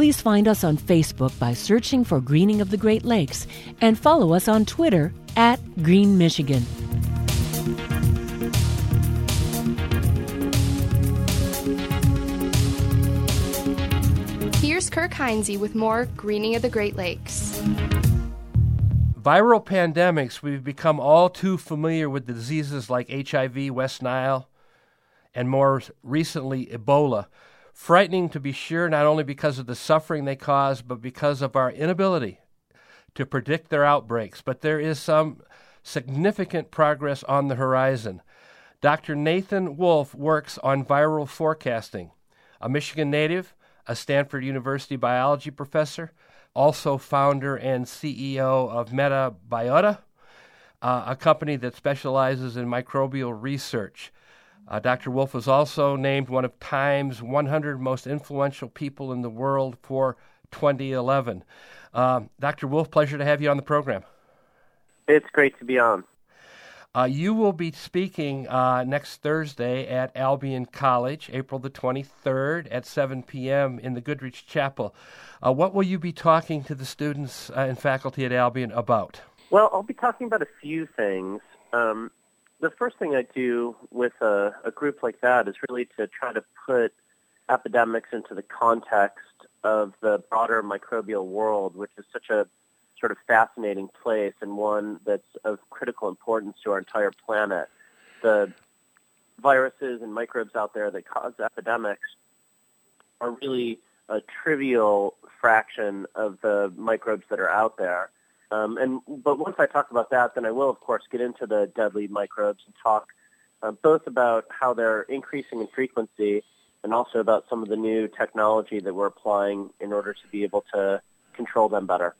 Please find us on Facebook by searching for Greening of the Great Lakes and follow us on Twitter @GreenMichigan. Here's Kirk Heinze with more Greening of the Great Lakes. Viral pandemics, we've become all too familiar with diseases like HIV, West Nile, and more recently, Ebola. Frightening to be sure, not only because of the suffering they cause, but because of our inability to predict their outbreaks. But there is some significant progress on the horizon. Dr. Nathan Wolfe works on viral forecasting. A Michigan native, a Stanford University biology professor, also founder and CEO of MetaBiota, a company that specializes in microbial research. Dr. Wolfe was also named one of Time's 100 most influential people in the world for 2011. Dr. Wolfe, pleasure to have you on the program. It's great to be on. You will be speaking next Thursday at Albion College, April the 23rd at 7 p.m. in the Goodrich Chapel. What will you be talking to the students and faculty at Albion about? Well, I'll be talking about a few things. The first thing I do with a group like that is really to try to put epidemics into the context of the broader microbial world, which is such a sort of fascinating place and one that's of critical importance to our entire planet. The viruses and microbes out there that cause epidemics are really a trivial fraction of the microbes that are out there. But once I talk about that, then I will, of course, get into the deadly microbes and talk both about how they're increasing in frequency and also about some of the new technology that we're applying in order to be able to control them better.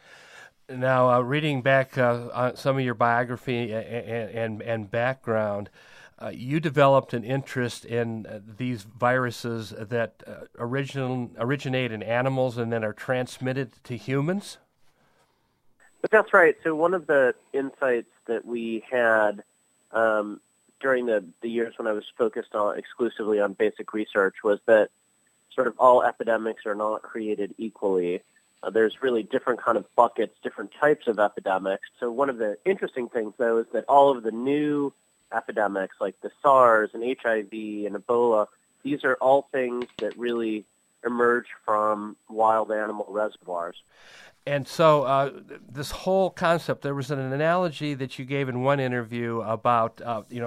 Now, reading back on some of your biography and background, you developed an interest in these viruses that originate in animals and then are transmitted to humans? But that's right. So one of the insights that we had during the years when I was focused exclusively on basic research was that sort of all epidemics are not created equally. There's really different kind of buckets, different types of epidemics. So one of the interesting things, though, is that all of the new epidemics like the SARS and HIV and Ebola, these are all things that really emerge from wild animal reservoirs. And so this whole concept, there was an analogy that you gave in one interview about,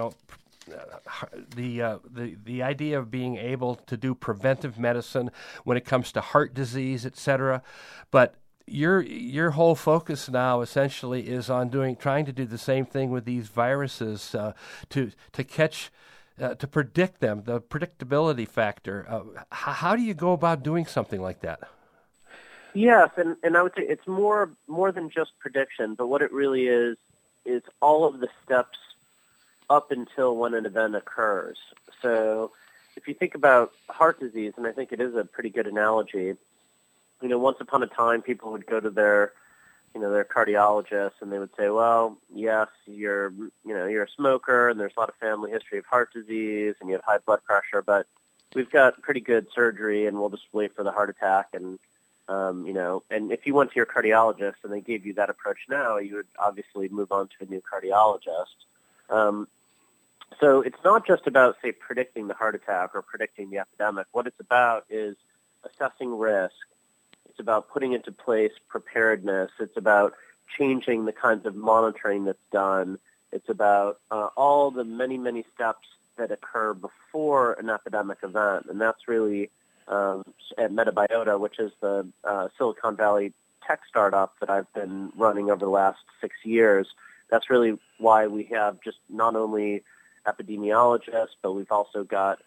the idea of being able to do preventive medicine when it comes to heart disease, et cetera. But your whole focus now essentially is on trying to do the same thing with these viruses to predict them, the predictability factor. How do you go about doing something like that? Yes, and I would say it's more than just prediction, but what it really is all of the steps up until when an event occurs. So if you think about heart disease, and I think it is a pretty good analogy, once upon a time people would go to their cardiologist and they would say, well, yes, you're a smoker and there's a lot of family history of heart disease and you have high blood pressure, but we've got pretty good surgery and we'll just wait for the heart attack. And if you went to your cardiologist and they gave you that approach now, you would obviously move on to a new cardiologist. So it's not just about, say, predicting the heart attack or predicting the epidemic. What it's about is assessing risk. It's about putting into place preparedness. It's about changing the kinds of monitoring that's done. It's about all the many, many steps that occur before an epidemic event. And that's really at MetaBiota, which is the Silicon Valley tech startup that I've been running over the last 6 years. That's really why we have just not only epidemiologists, but we've also got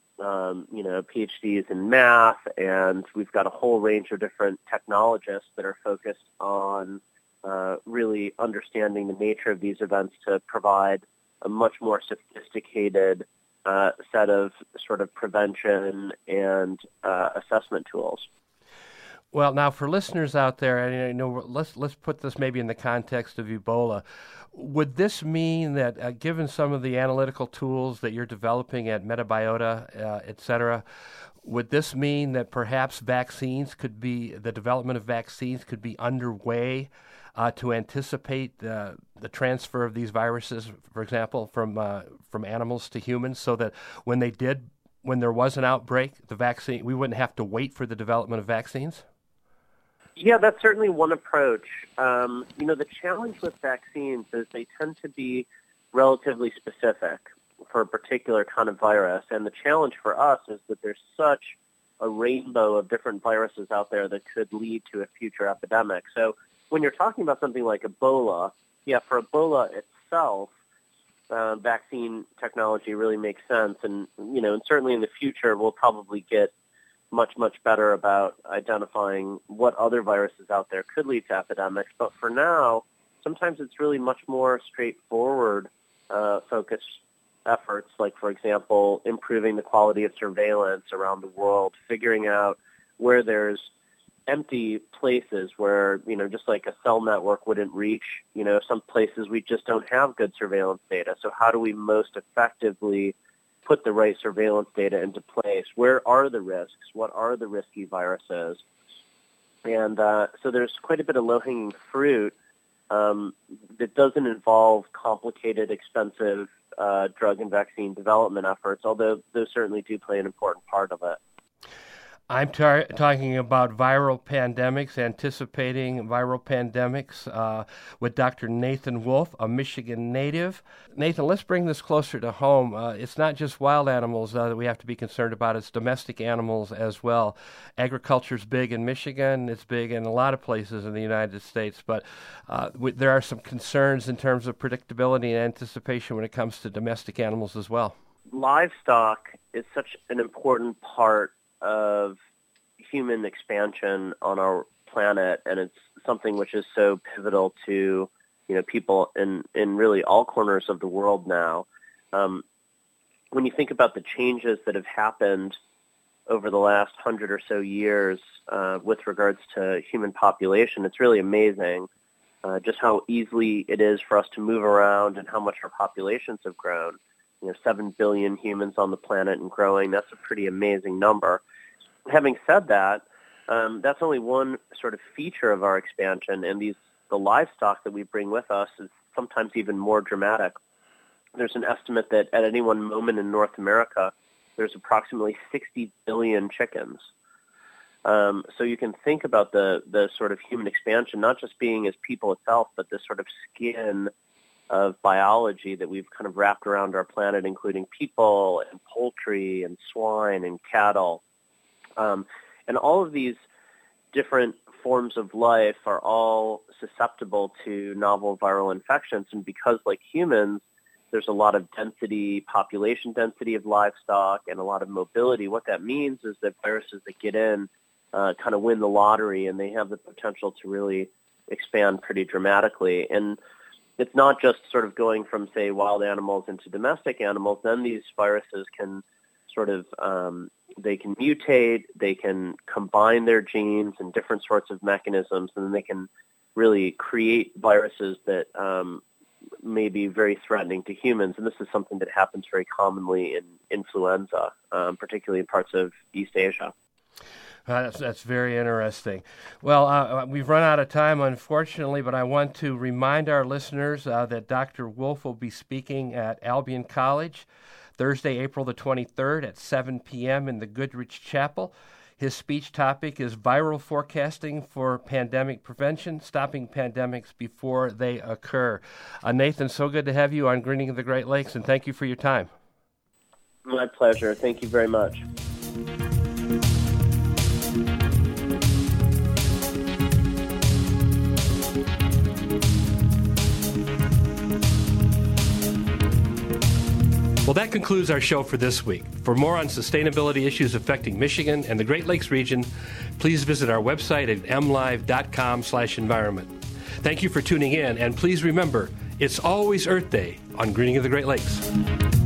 PhDs in math, and we've got a whole range of different technologists that are focused on really understanding the nature of these events to provide a much more sophisticated set of sort of prevention and assessment tools. Well, now for listeners out there, and let's put this maybe in the context of Ebola. Would this mean that, given some of the analytical tools that you're developing at MetaBiota, et cetera, would this mean that perhaps the development of vaccines could be underway to anticipate the transfer of these viruses, for example, from animals to humans, so that when there was an outbreak, we wouldn't have to wait for the development of vaccines? Yeah, that's certainly one approach. The challenge with vaccines is they tend to be relatively specific for a particular kind of virus. And the challenge for us is that there's such a rainbow of different viruses out there that could lead to a future epidemic. So when you're talking about something like Ebola, for Ebola itself, vaccine technology really makes sense. And certainly in the future, we'll probably get much, much better about identifying what other viruses out there could lead to epidemics. But for now, sometimes it's really much more straightforward focused efforts, like, for example, improving the quality of surveillance around the world, figuring out where there's empty places where, just like a cell network wouldn't reach, some places we just don't have good surveillance data. So how do we most effectively put the right surveillance data into place? Where are the risks? What are the risky viruses? And so there's quite a bit of low-hanging fruit that doesn't involve complicated, expensive drug and vaccine development efforts, although those certainly do play an important part of it. I'm talking about viral pandemics, anticipating viral pandemics with Dr. Nathan Wolf, a Michigan native. Nathan, let's bring this closer to home. It's not just wild animals that we have to be concerned about. It's domestic animals as well. Agriculture's big in Michigan. It's big in a lot of places in the United States. But there are some concerns in terms of predictability and anticipation when it comes to domestic animals as well. Livestock is such an important part of human expansion on our planet, and it's something which is so pivotal to people in really all corners of the world now. When you think about the changes that have happened over the last 100 or so years with regards to human population, it's really amazing just how easily it is for us to move around and how much our populations have grown. 7 billion humans on the planet and growing. That's a pretty amazing number. Having said that, that's only one sort of feature of our expansion, and the livestock that we bring with us is sometimes even more dramatic. There's an estimate that at any one moment in North America, there's approximately 60 billion chickens. So you can think about the sort of human expansion, not just being as people itself, but this sort of skin of biology that we've kind of wrapped around our planet, including people and poultry and swine and cattle. And all of these different forms of life are all susceptible to novel viral infections. And because, like humans, there's a lot of population density of livestock and a lot of mobility, what that means is that viruses that get in kind of win the lottery, and they have the potential to really expand pretty dramatically. And it's not just sort of going from, say, wild animals into domestic animals. Then these viruses can sort of they can mutate, they can combine their genes and different sorts of mechanisms, and then they can really create viruses that may be very threatening to humans. And this is something that happens very commonly in influenza, particularly in parts of East Asia. That's very interesting. Well, we've run out of time, unfortunately, but I want to remind our listeners that Dr. Wolf will be speaking at Albion College Thursday, April the 23rd at 7 p.m. in the Goodrich Chapel. His speech topic is Viral Forecasting for Pandemic Prevention, Stopping Pandemics Before They Occur. Nathan, so good to have you on Greening of the Great Lakes, and thank you for your time. My pleasure. Thank you very much. Well, that concludes our show for this week. For more on sustainability issues affecting Michigan and the Great Lakes region, please visit our website at mlive.com/environment. Thank you for tuning in, and please remember, it's always Earth Day on Greening of the Great Lakes.